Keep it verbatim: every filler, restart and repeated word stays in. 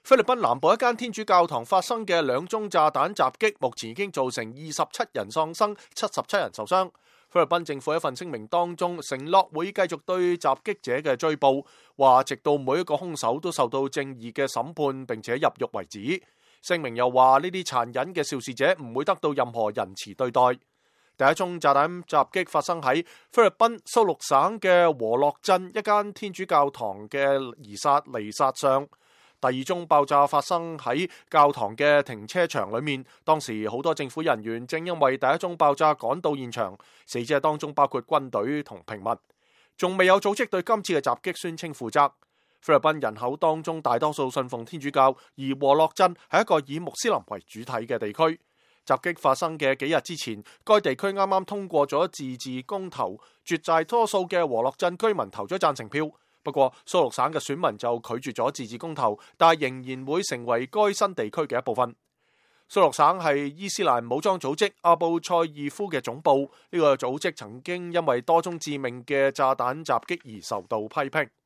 菲律賓南部一間天主教堂發生嘅兩宗炸彈襲擊，目前已經造成二十七人喪生、七十七人受傷。菲律賓政府喺一份聲明當中承諾會繼續對襲擊者嘅追捕，話直到每一個兇手都受到正義嘅審判並且入獄為止。聲明又話呢啲殘忍嘅肇事者唔會得到任何仁慈對待。第一宗炸彈襲擊發生喺菲律賓蘇祿省嘅和樂鎮一間天主教堂嘅彌撒彌撒上。第二宗爆炸發生喺教堂嘅停車場裏面，當時好多政府人員正因為第一宗爆炸趕到現場，死者當中包括軍隊同平民。仲未有組織對今次嘅襲擊宣稱負責。菲律賓人口當中大多數信奉天主教，而和樂鎮係一個以穆斯林為主體嘅地區。襲擊發生嘅幾日之前，該地區啱啱通過咗自治公投，絕大多數嘅和樂鎮居民投咗贊成票。不過蘇祿省嘅選民就拒絕咗自治公投，但係仍然會成為該新地區嘅一部分。蘇祿省係伊斯蘭武裝組織阿布塞爾夫嘅總部，呢個組織曾經因為多宗致命嘅炸彈襲擊而受到批評。